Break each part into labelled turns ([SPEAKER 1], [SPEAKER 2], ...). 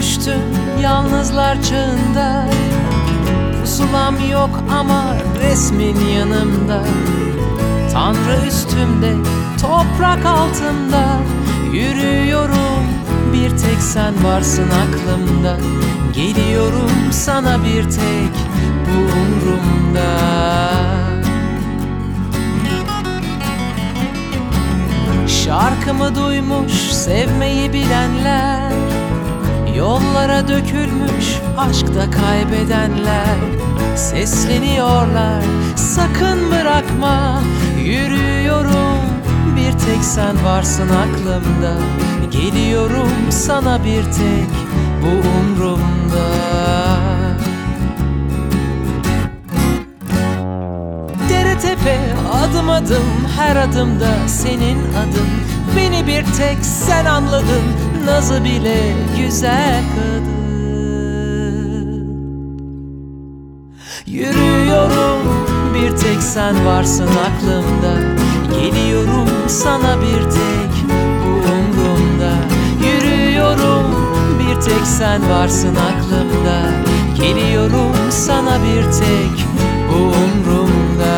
[SPEAKER 1] düştüm yalnızlar çağında. Pusulam yok ama resmin yanımda. Tanrı üstümde, toprak altımda. Yürüyorum, bir tek sen varsın aklımda. Geliyorum sana bir tek, bu umrumda. Şarkımı duymuş, sevmeyi bilenler, yollara dökülmüş aşkta kaybedenler, sesleniyorlar, sakın bırakma. Yürüyorum, bir tek sen varsın aklımda. Geliyorum sana bir tek, bu umrumda. Dere tepe, adım adım, her adımda senin adın. Beni bir tek sen anladın, nazı bile güzel kadın. Yürüyorum, bir tek sen varsın aklımda. Geliyorum sana bir tek, bu umrumda. Yürüyorum, bir tek sen varsın aklımda. Geliyorum sana bir tek, bu umrumda.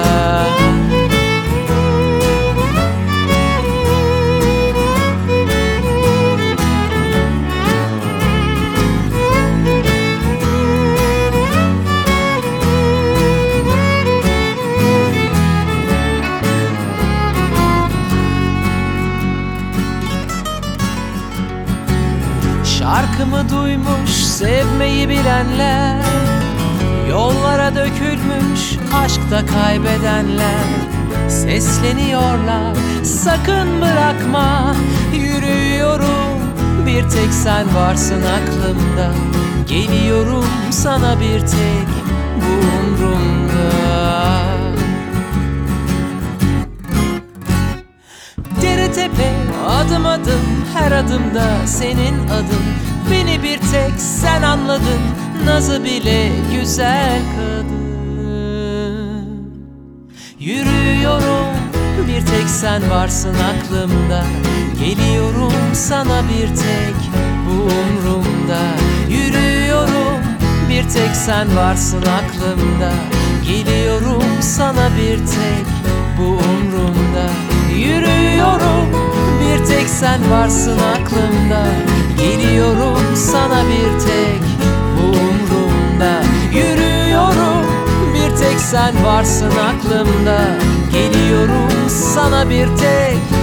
[SPEAKER 1] Şarkımı duymuş, sevmeyi bilenler, yollara dökülmüş aşkta kaybedenler, sesleniyorlar, sakın bırakma. Yürüyorum, bir tek sen varsın aklımda. Geliyorum sana bir tek, bu umrumda. Dere tepe, adım adım, her adımda senin adın. Beni bir tek sen anladın, nazı bile güzel kadın. Yürüyorum, bir tek sen varsın aklımda. Geliyorum sana bir tek, bu umrumda. Yürüyorum, bir tek sen varsın aklımda. Geliyorum sana bir tek, bu umrumda. Yürüyorum, bir tek sen varsın aklımda. Geliyorum sana bir tek, bu umrumda. Yürüyorum, bir tek sen varsın aklımda. Geliyorum sana bir tek,